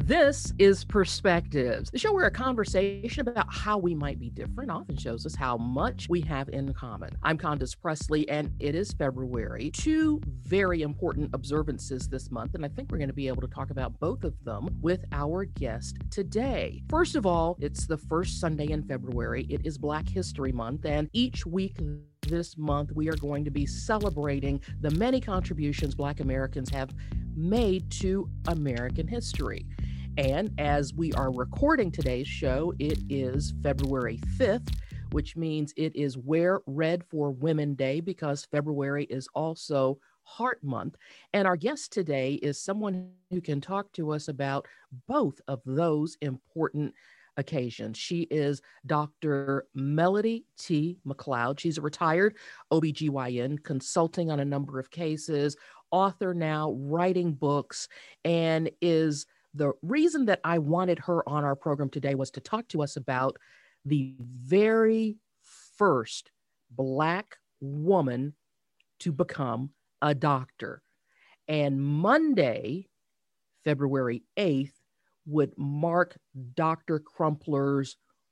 This is Perspectives, the show where a conversation about how we might be different often shows us how much we have in common. I'm Candace Presley, and it is February. Two very important observances this month, and I think we're going to be able to talk about both of them with our guest today. First of all, it's the first Sunday in February. It is Black History Month, and each week this month we are going to be celebrating the many contributions Black Americans have made to American history. And as we are recording today's show, it is February 5th, which means it is Wear Red for Women Day because February is also Heart Month. And our guest today is someone who can talk to us about both of those important occasions. She is Dr. Melody T. McLeod. She's a retired OBGYN, consulting on a number of cases, author now, writing books, and is the reason that I wanted her on our program today was to talk to us about the very first Black woman to become a doctor. And Monday, February 8th, would mark Dr. Crumpler's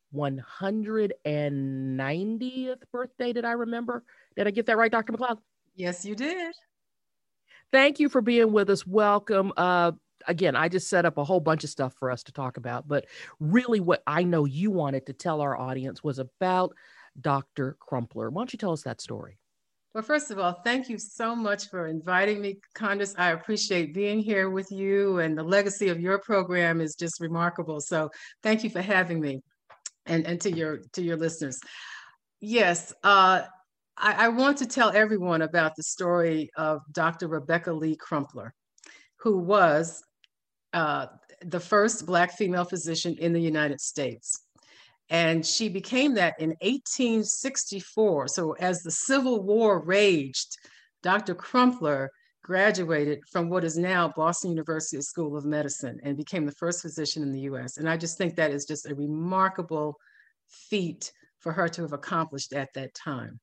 190th birthday. Did I remember? Did I get that right, Dr. McLeod? Yes, you did. Thank you for being with us. Welcome. Again, I just set up a whole bunch of stuff for us to talk about, but really what I know you wanted to tell our audience was about Dr. Crumpler. Why don't you tell us that story? Well, first of all, thank you so much for inviting me, Candace. I appreciate being here with you, and the legacy of your program is just remarkable. So thank you for having me, and to your listeners. Yes, I want to tell everyone about the story of Dr. Rebecca Lee Crumpler, who was the first Black female physician in the United States. And she became that in 1864. So as the Civil War raged, Dr. Crumpler graduated from what is now Boston University School of Medicine and became the first physician in the US. And I just think that is just a remarkable feat for her to have accomplished at that time.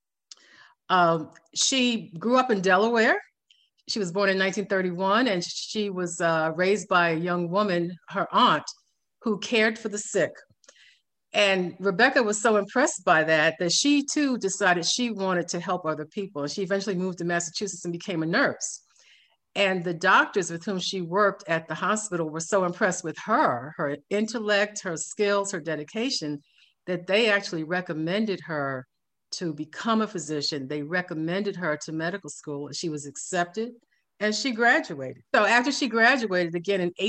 She grew up in Delaware. She was born in 1931, and she was raised by a young woman, her aunt, who cared for the sick. And Rebecca was so impressed by that she too decided she wanted to help other people. And she eventually moved to Massachusetts and became a nurse. And the doctors with whom she worked at the hospital were so impressed with her intellect, her skills, her dedication, that they actually recommended her to become a physician. They recommended her to medical school. She was accepted and she graduated. So after she graduated, again in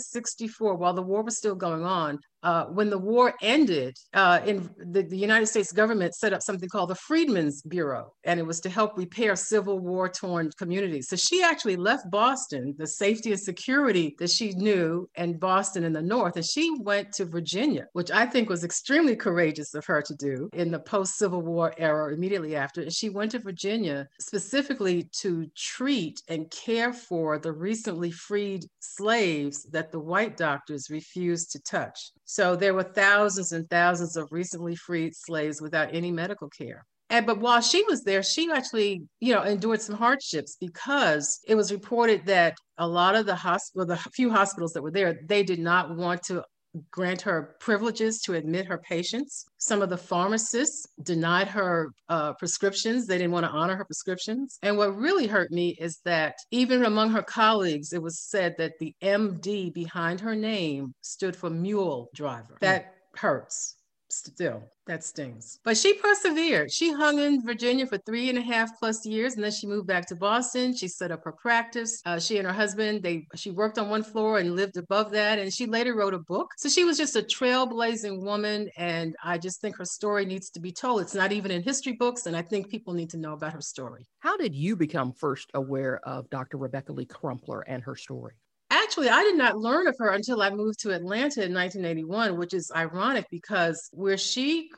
1864, while the war was still going on, when the war ended, in the United States government set up something called the Freedmen's Bureau, and it was to help repair Civil War-torn communities. So she actually left Boston, the safety and security that she knew, and Boston in the North, and she went to Virginia, which I think was extremely courageous of her to do in the post-Civil War era, immediately after. And she went to Virginia specifically to treat and care for the recently freed slaves that the white doctors refused to touch. So there were thousands and thousands of recently freed slaves without any medical care. But while she was there, she actually, endured some hardships because it was reported that a lot of the few hospitals that were there, they did not want to grant her privileges to admit her patients. Some of the pharmacists denied her prescriptions. They didn't want to honor her prescriptions. And what really hurt me is that even among her colleagues, it was said that the MD behind her name stood for mule driver. That hurts. Still, that stings. But she persevered. She hung in Virginia for 3.5+ years, and then she moved back to Boston. She set up her practice. She and her husband, she worked on one floor and lived above that, and she later wrote a book. So she was just a trailblazing woman, and I just think her story needs to be told. It's not even in history books, and I think people need to know about her story. How did you become first aware of Dr. Rebecca Lee Crumpler and her story? Actually, I did not learn of her until I moved to Atlanta in 1981, which is ironic because where she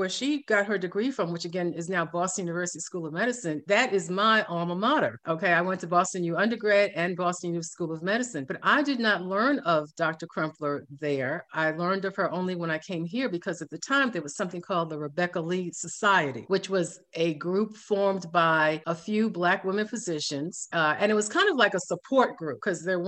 got her degree from, which again is now Boston University School of Medicine, that is my alma mater. Okay, I went to Boston U undergrad and Boston U School of Medicine, but I did not learn of Dr. Crumpler there. I learned of her only when I came here because at the time there was something called the Rebecca Lee Society, which was a group formed by a few Black women physicians, and it was kind of like a support group because there weren't many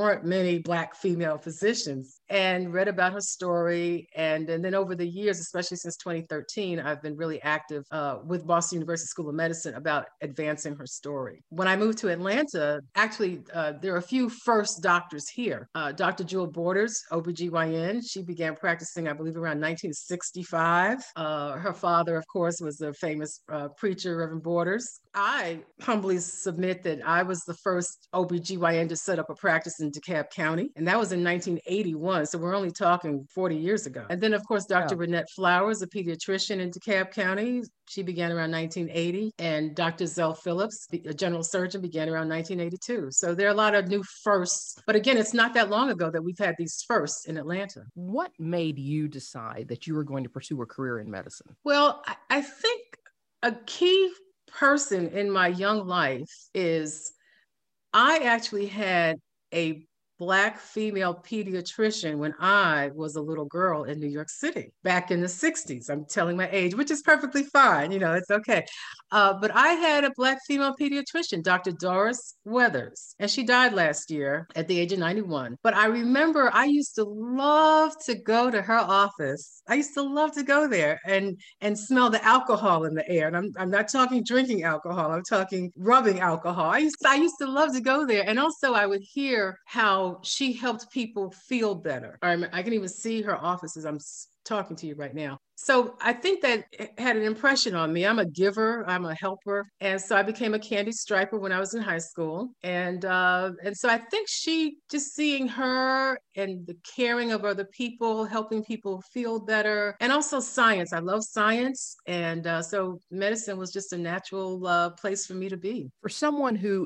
many Black female physicians, and read about her story. And then over the years, especially since 2013, I've been really active with Boston University School of Medicine about advancing her story. When I moved to Atlanta, actually, there are a few first doctors here. Dr. Jewel Borders, OBGYN, she began practicing, I believe, around 1965. Her father, of course, was a famous preacher, Reverend Borders. I humbly submit that I was the first OBGYN to set up a practice in DeKalb County, and that was in 1981. So we're only talking 40 years ago. And then, of course, Dr. Renette Flowers, a pediatrician in DeKalb County, she began around 1980. And Dr. Zell Phillips, a general surgeon, began around 1982. So there are a lot of new firsts. But again, it's not that long ago that we've had these firsts in Atlanta. What made you decide that you were going to pursue a career in medicine? Well, I think a key person in my young life is I actually had a Black female pediatrician when I was a little girl in New York City back in the 60s. I'm telling my age, which is perfectly fine. It's okay. But I had a Black female pediatrician, Dr. Doris Weathers, and she died last year at the age of 91. But I remember I used to love to go to her office. I used to love to go there and smell the alcohol in the air. And I'm not talking drinking alcohol. I'm talking rubbing alcohol. I used to love to go there. And also I would hear how she helped people feel better. I can even see her office as I'm talking to you right now. So I think that it had an impression on me. I'm a giver, I'm a helper. And so I became a candy striper when I was in high school. And so I think just seeing her and the caring of other people, helping people feel better, and also science. I love science. And so medicine was just a natural place for me to be. For someone who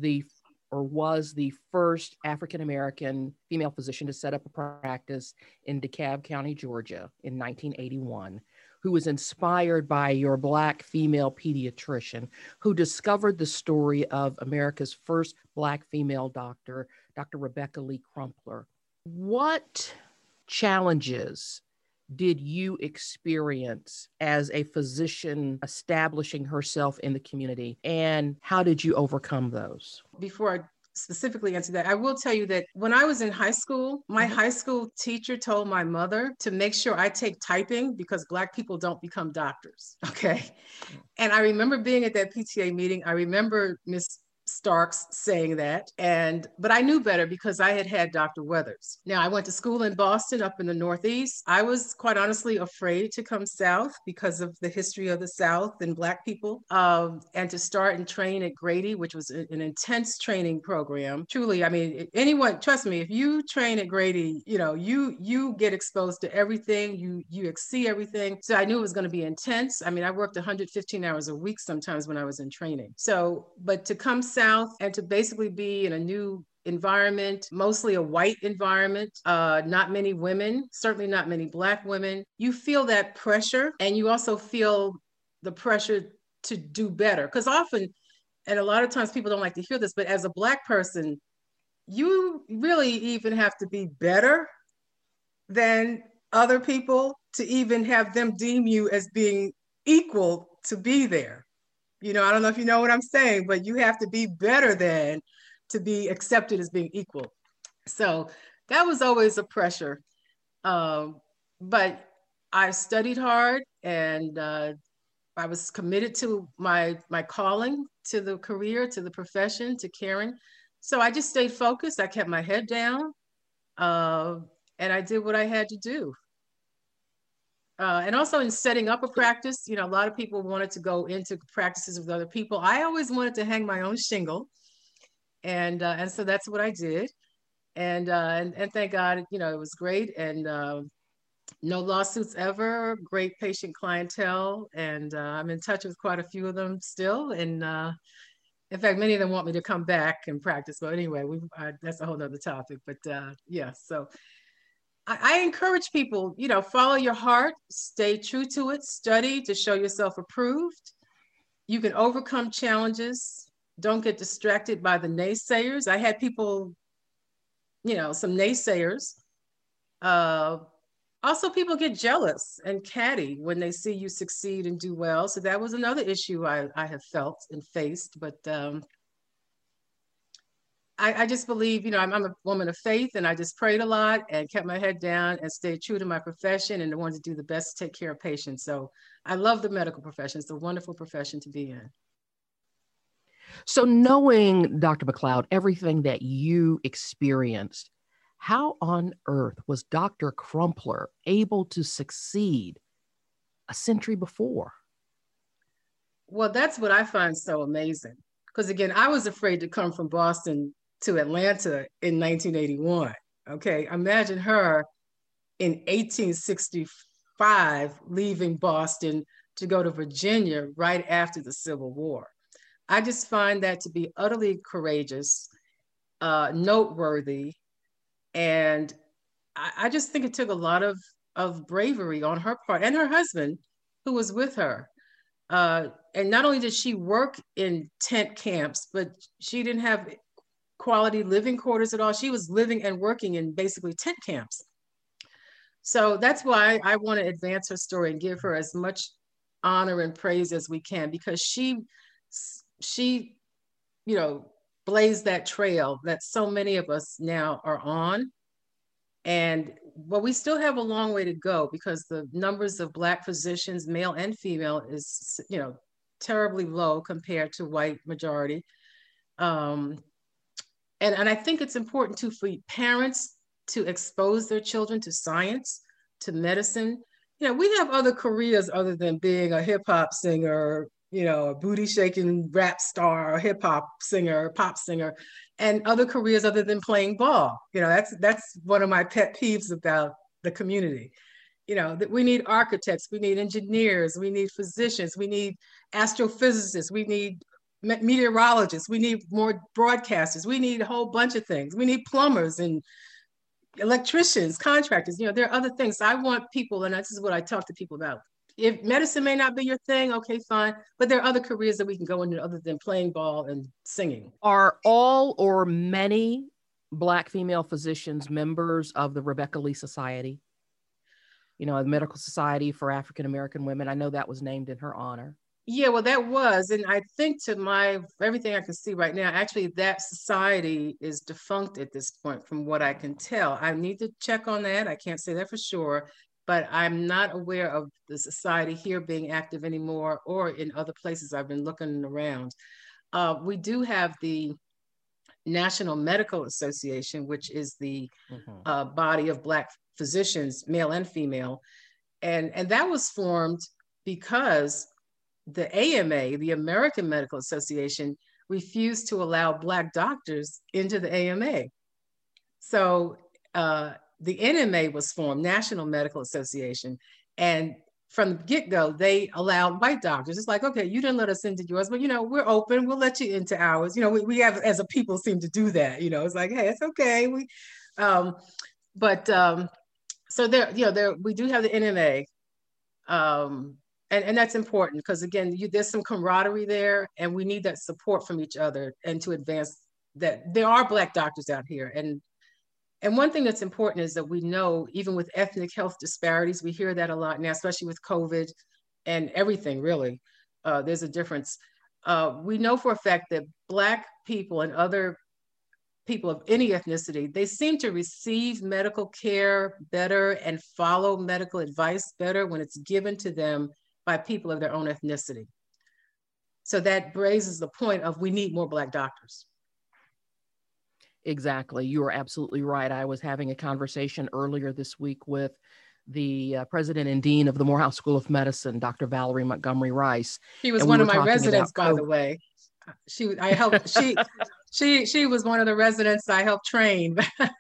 was the first African-American female physician to set up a practice in DeKalb County, Georgia in 1981, who was inspired by your Black female pediatrician, who discovered the story of America's first Black female doctor, Dr. Rebecca Lee Crumpler. What challenges did you experience as a physician establishing herself in the community, and how did you overcome those? Before I specifically answer that, I will tell you that when I was in high school, my high school teacher told my mother to make sure I take typing because Black people don't become doctors. Okay. And I remember being at that PTA meeting. I remember Miss Starks saying that. But I knew better because I had Dr. Weathers. Now, I went to school in Boston up in the Northeast. I was quite honestly afraid to come South because of the history of the South and Black people, and to start and train at Grady, which was an intense training program. Truly, I mean, anyone, trust me, if you train at Grady, you get exposed to everything, you see everything. So I knew it was going to be intense. I mean, I worked 115 hours a week sometimes when I was in training. So, but to come South and to basically be in a new environment, mostly a white environment, not many women, certainly not many Black women, you feel that pressure, and you also feel the pressure to do better. Because often, and a lot of times people don't like to hear this, but as a Black person, you really even have to be better than other people to even have them deem you as being equal to be there. I don't know if you know what I'm saying, but you have to be better than to be accepted as being equal. So that was always a pressure. But I studied hard, and I was committed to my calling, to the career, to the profession, to caring. So I just stayed focused. I kept my head down, and I did what I had to do. And also in setting up a practice, a lot of people wanted to go into practices with other people. I always wanted to hang my own shingle. And so that's what I did. And thank God, it was great. And no lawsuits ever, great patient clientele. And I'm in touch with quite a few of them still. And in fact, many of them want me to come back and practice. But anyway, that's a whole nother topic. But yeah, so I encourage people, follow your heart, stay true to it, study to show yourself approved. You can overcome challenges. Don't get distracted by the naysayers. I had people, some naysayers. Also, people get jealous and catty when they see you succeed and do well. So that was another issue I have felt and faced. But I just believe, I'm a woman of faith, and I just prayed a lot and kept my head down and stayed true to my profession and wanted to do the best to take care of patients. So I love the medical profession. It's a wonderful profession to be in. So knowing, Dr. McLeod, everything that you experienced, how on earth was Dr. Crumpler able to succeed a century before? Well, that's what I find so amazing. Because again, I was afraid to come from Boston to Atlanta in 1981. Okay, imagine her in 1865 leaving Boston to go to Virginia right after the Civil War. I just find that to be utterly courageous, noteworthy, and I just think it took a lot of bravery on her part and her husband who was with her. And not only did she work in tent camps, but she didn't have quality living quarters at all. She was living and working in basically tent camps. So that's why I want to advance her story and give her as much honor and praise as we can, because she blazed that trail that so many of us now are on. And well, we still have a long way to go, because the numbers of Black physicians, male and female, is terribly low compared to white majority. And I think it's important too for parents to expose their children to science, to medicine. We have other careers other than being a hip hop singer, a booty shaking rap star, or hip hop singer, pop singer, and other careers other than playing ball. That's one of my pet peeves about the community. That we need architects, we need engineers, we need physicians, we need astrophysicists, we need meteorologists, we need more broadcasters, we need a whole bunch of things. We need plumbers and electricians, contractors. There are other things. I want people, and this is what I talk to people about. If medicine may not be your thing, okay, fine. But there are other careers that we can go into other than playing ball and singing. Are all or many Black female physicians members of the Rebecca Lee Society? The Medical Society for African American Women. I know that was named in her honor. Yeah, well, that was. And I think to everything I can see right now, actually that society is defunct at this point, from what I can tell. I need to check on that. I can't say that for sure, but I'm not aware of the society here being active anymore, or in other places. I've been looking around. We do have the National Medical Association, which is the body of Black physicians, male and female. And that was formed because the AMA, the American Medical Association, refused to allow Black doctors into the AMA. So the NMA was formed, National Medical Association, and from the get-go, they allowed white doctors. It's like, okay, you didn't let us into yours, but we're open. We'll let you into ours. We have, as a people, seem to do that. It's like, hey, it's okay. So we do have the NMA, and that's important, because again, there's some camaraderie there, and we need that support from each other, and to advance that there are Black doctors out here. And one thing that's important is that we know, even with ethnic health disparities, we hear that a lot now, especially with COVID and everything, really, there's a difference. We know for a fact that Black people and other people of any ethnicity, they seem to receive medical care better and follow medical advice better when it's given to them by people of their own ethnicity. So that raises the point of, we need more Black doctors. Exactly. You are absolutely right. I was having a conversation earlier this week with the president and dean of the Morehouse School of Medicine, Dr. Valerie Montgomery Rice. She was one of my residents, by the way. She was one of the residents I helped train.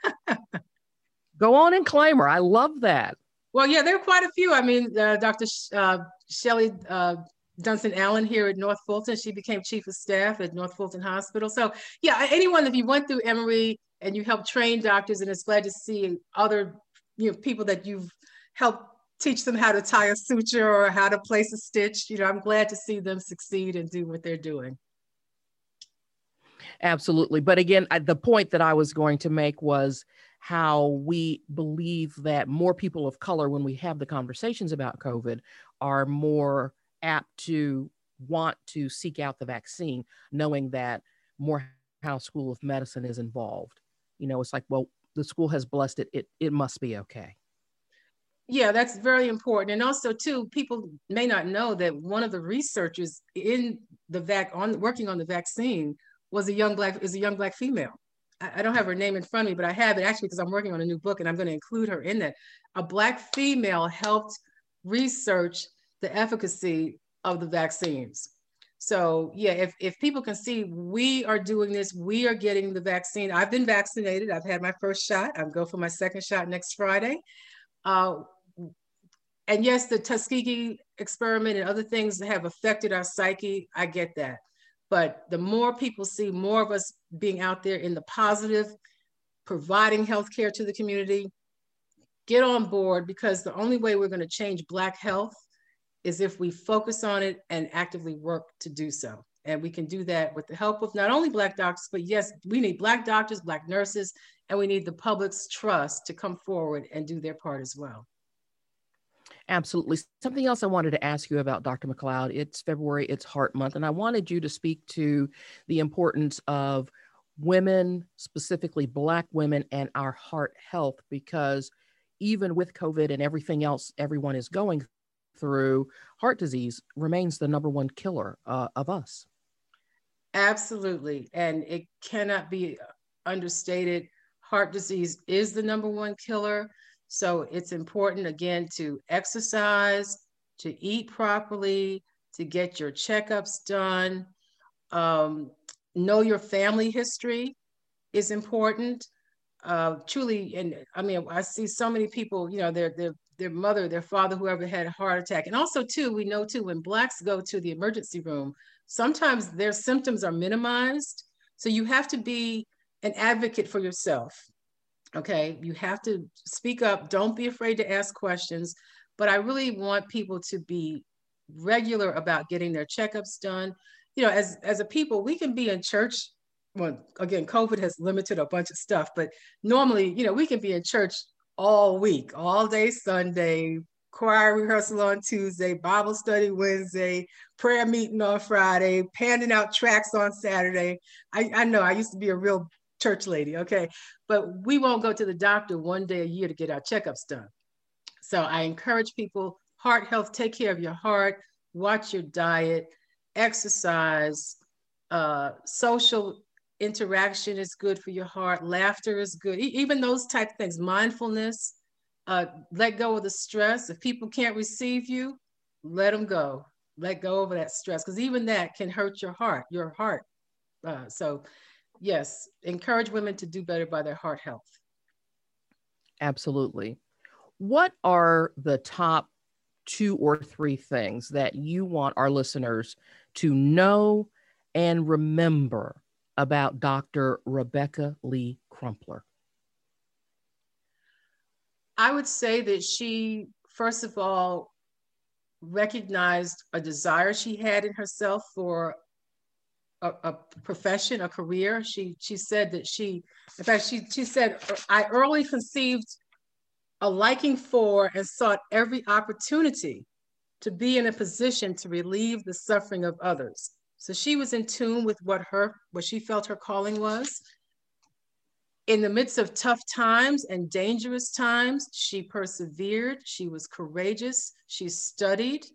Go on and claim her. I love that. Well, yeah, there are quite a few. I mean, Dr. Shelley Dunston Allen here at North Fulton, she became chief of staff at North Fulton Hospital. So yeah, anyone, if you went through Emory and you helped train doctors, and it's glad to see other people that you've helped teach them how to tie a suture or how to place a stitch. I'm glad to see them succeed and do what they're doing. Absolutely. But again, the point that I was going to make was how we believe that more people of color, when we have the conversations about COVID, are more apt to want to seek out the vaccine, knowing that more Morehouse School of Medicine is involved. It's like, well, the school has blessed it. It must be okay. Yeah, that's very important. And also, too, people may not know that one of the researchers in the working on the vaccine is a young black female. I don't have her name in front of me, but I have it actually because I'm working on a new book and I'm going to include her in that. A black female helped research the efficacy of the vaccines. So yeah, if people can see we are doing this, we are getting the vaccine. I've been vaccinated. I've had my first shot. I'll go for my second shot next Friday. And yes, the Tuskegee experiment and other things have affected our psyche. I get that. But the more people see more of us being out there in the positive, providing healthcare to the community, get on board, because the only way we're going to change Black health is if we focus on it and actively work to do so. And we can do that with the help of not only Black doctors, but yes, we need Black doctors, Black nurses, and we need the public's trust to come forward and do their part as well. Absolutely. Something else I wanted to ask you about, Dr. McLeod. It's February, it's Heart Month, and I wanted you to speak to the importance of women, specifically Black women, and our heart health, because even with COVID and everything else everyone is going through, heart disease remains the number one killer of us. Absolutely. And it cannot be understated. Heart disease is the number one killer. So it's important, again, to exercise, to eat properly, to get your checkups done. Know your family history is important. Truly, and I mean, I see so many people, their mother, their father, whoever had a heart attack. And also, too, we know, too, when Blacks go to the emergency room, sometimes their symptoms are minimized. So you have to be an advocate for yourself. Okay, you have to speak up. Don't be afraid to ask questions. But I really want people to be regular about getting their checkups done. As a people, we can be in church. Well, again, COVID has limited a bunch of stuff, but normally, we can be in church all week, all day Sunday, choir rehearsal on Tuesday, Bible study Wednesday, prayer meeting on Friday, handing out tracts on Saturday. I know I used to be a real church lady, okay? But we won't go to the doctor one day a year to get our checkups done. So I encourage people, heart health, take care of your heart, watch your diet, exercise, social interaction is good for your heart, laughter is good, even those type of things, mindfulness, let go of the stress. If people can't receive you, let them go. Let go of that stress, because even that can hurt your heart. So yes, encourage women to do better by their heart health. Absolutely. What are the top 2 or 3 things that you want our listeners to know and remember about Dr. Rebecca Lee Crumpler? I would say that she, first of all, recognized a desire she had in herself for a profession, a career. She said that she said, I early conceived a liking for and sought every opportunity to be in a position to relieve the suffering of others. So she was in tune with what she felt her calling was. In the midst of tough times and dangerous times, she persevered. She was courageous. She studied.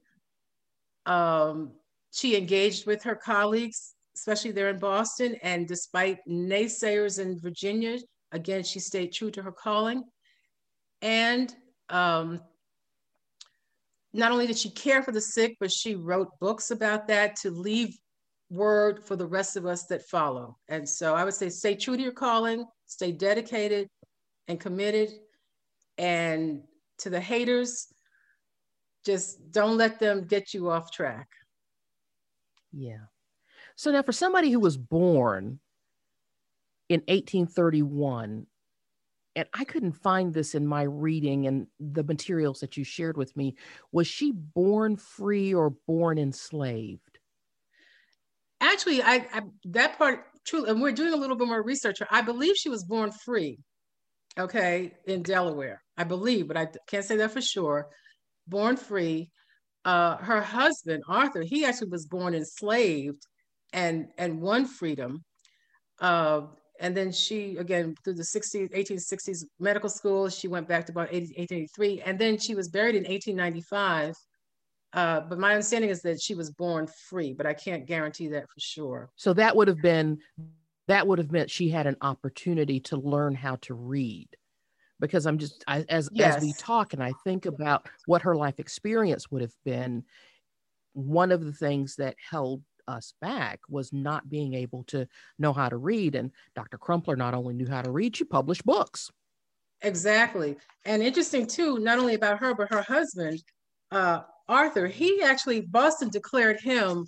She engaged with her colleagues, especially there in Boston. And despite naysayers in Virginia, again, she stayed true to her calling. And not only did she care for the sick, but she wrote books about that to leave word for the rest of us that follow. And so I would say, stay true to your calling, stay dedicated and committed. And to the haters, just don't let them get you off track. Yeah. So now, for somebody who was born in 1831, and I couldn't find this in my reading and the materials that you shared with me, was she born free or born enslaved? Actually, I that part, true, and we're doing a little bit more research. I believe she was born free, okay, in Delaware. I believe, but I can't say that for sure. Born free. Her husband, Arthur, he actually was born enslaved and won freedom. And then she, again, through the 1860s medical school, she went back to about 1883. And then she was buried in 1895. But my understanding is that she was born free, but I can't guarantee that for sure. So that would have meant she had an opportunity to learn how to read. Because as we talk and I think about what her life experience would have been, one of the things that held us back was not being able to know how to read. And Dr. Crumpler not only knew how to read, she published books. Exactly. And interesting too, not only about her, but her husband, Arthur, Boston declared him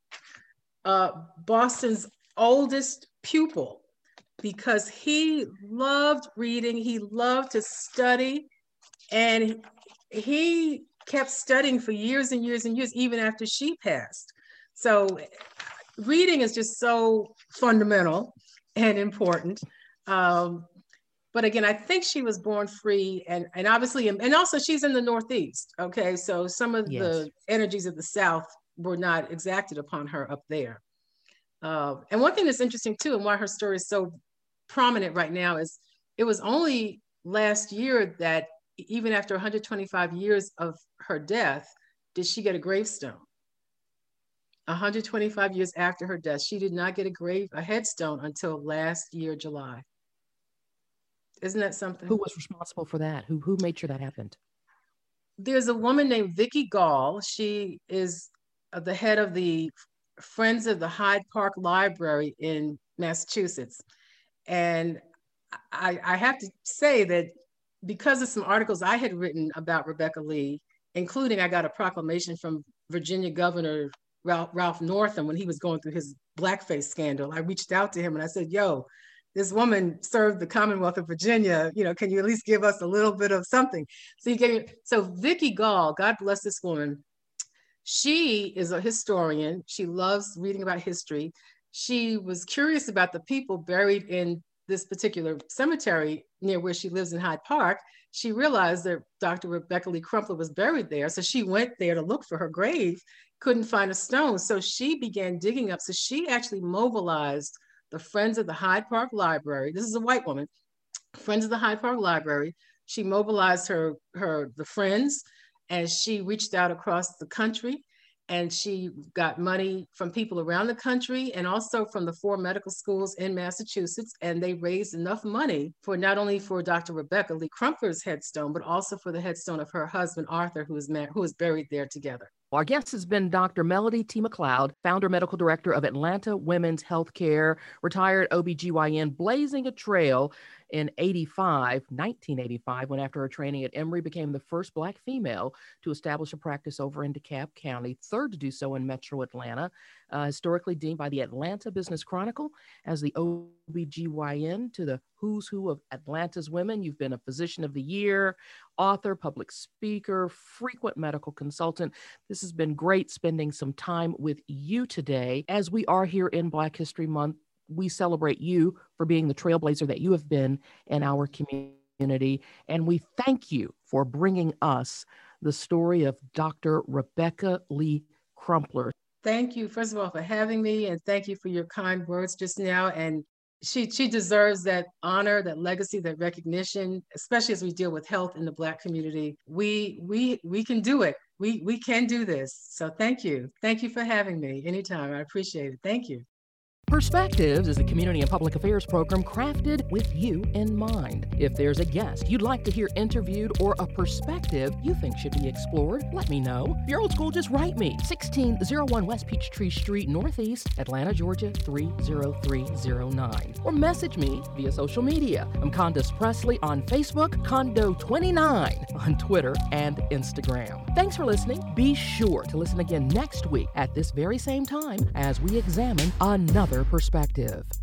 Boston's oldest pupil because he loved reading, he loved to study, and he kept studying for years and years and years, even after she passed. So reading is just so fundamental and important. But again, I think she was born free and obviously, and also she's in the Northeast. Okay. So some of the energies of the South were not exacted upon her up there. And one thing that's interesting too, and why her story is so prominent right now is it was only last year that even after 125 years of her death, did she get a gravestone. 125 years after her death, she did not get a headstone until last year, July. Isn't that something? Who was responsible for that? Who made sure that happened? There's a woman named Vicki Gall. She is the head of the Friends of the Hyde Park Library in Massachusetts. And I have to say that because of some articles I had written about Rebecca Lee, including I got a proclamation from Virginia Governor Ralph Northam when he was going through his blackface scandal. I reached out to him and I said, yo, this woman served the Commonwealth of Virginia, can you at least give us a little bit of something? So Vicki Gall, God bless this woman. She is a historian. She loves reading about history. She was curious about the people buried in this particular cemetery near where she lives in Hyde Park. She realized that Dr. Rebecca Lee Crumpler was buried there. So she went there to look for her grave, couldn't find a stone. So she began digging up. So she actually mobilized the Friends of the Hyde Park Library. This is a white woman, Friends of the Hyde Park Library. She mobilized the friends, and she reached out across the country, and she got money from people around the country and also from the 4 medical schools in Massachusetts. And they raised enough money for not only for Dr. Rebecca Lee Crumpler's headstone, but also for the headstone of her husband, Arthur, who is buried there together. Our guest has been Dr. Melody T. McLeod, founder, medical director of Atlanta Women's Healthcare, retired OBGYN, blazing a trail in 1985, when after her training at Emory became the first Black female to establish a practice over in DeKalb County, third to do so in Metro Atlanta, historically deemed by the Atlanta Business Chronicle as the OBGYN to the who's who of Atlanta's women. You've been a physician of the year, author, public speaker, frequent medical consultant. This has been great spending some time with you today. As we are here in Black History Month, we celebrate you for being the trailblazer that you have been in our community. And we thank you for bringing us the story of Dr. Rebecca Lee Crumpler. Thank you, first of all, for having me. And thank you for your kind words just now. And she deserves that honor, that legacy, that recognition, especially as we deal with health in the Black community. We can do it. We can do this. So thank you. Thank you for having me anytime. I appreciate it. Thank you. Perspectives is a community and public affairs program crafted with you in mind. If there's a guest you'd like to hear interviewed or a perspective you think should be explored, let me know. If you're old school, just write me. 1601 West Peachtree Street, Northeast, Atlanta, Georgia, 30309. Or message me via social media. I'm Condace Pressley on Facebook, Condo29 on Twitter and Instagram. Thanks for listening. Be sure to listen again next week at this very same time as we examine another perspective.